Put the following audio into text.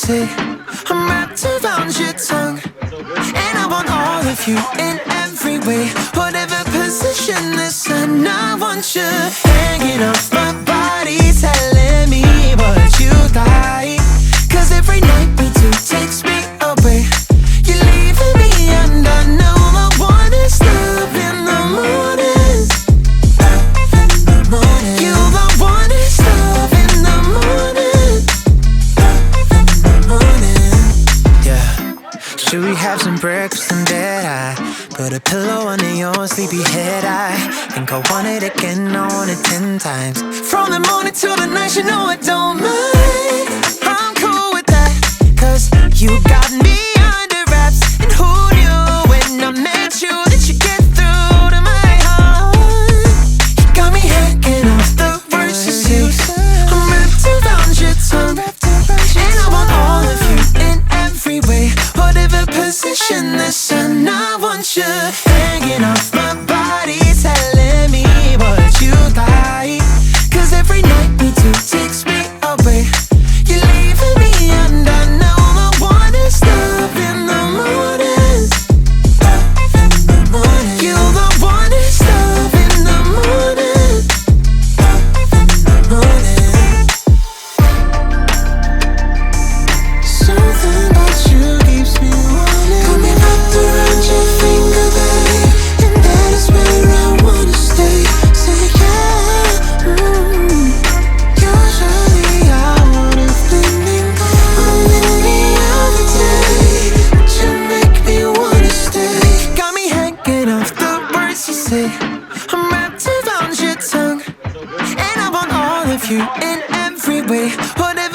say. I'm wrapped around your tongue, and I want all of you in every way. Whatever position the sun, I want you hanging off my body, telling me what you like. Cause every night we do takes me away. You're leaving me and I know I wanna stop in the morning. You I wanna stop in the morning. Yeah. Should we have some breakfast in bed? I put a pillow under your sleepy head. I think I want it again, I want it 10 times. From the morning till the night, you know I don't mind. I'm cool with that, cause you got me under wraps. And who knew when I met you that you get through to my heart? You got me hanging off the words you say. I'm wrapped around your tongue, and I want all of you in every way. Whatever position the sun, I want you hanging off my body, telling me what you like. Cause every night we do takes me away. You're leaving me and I know I wanna stop in the morning. You I wanna stop in the morning. Something about you keeps me wanting. Got me wrapped around your finger, babe, and that is where I wanna stay. Say yeah, usually I would've been in. I'm in the other day, but you make me wanna stay. Got me hanging off the words you say. I'm wrapped around your tongue, and I want all of you in every way. Whatever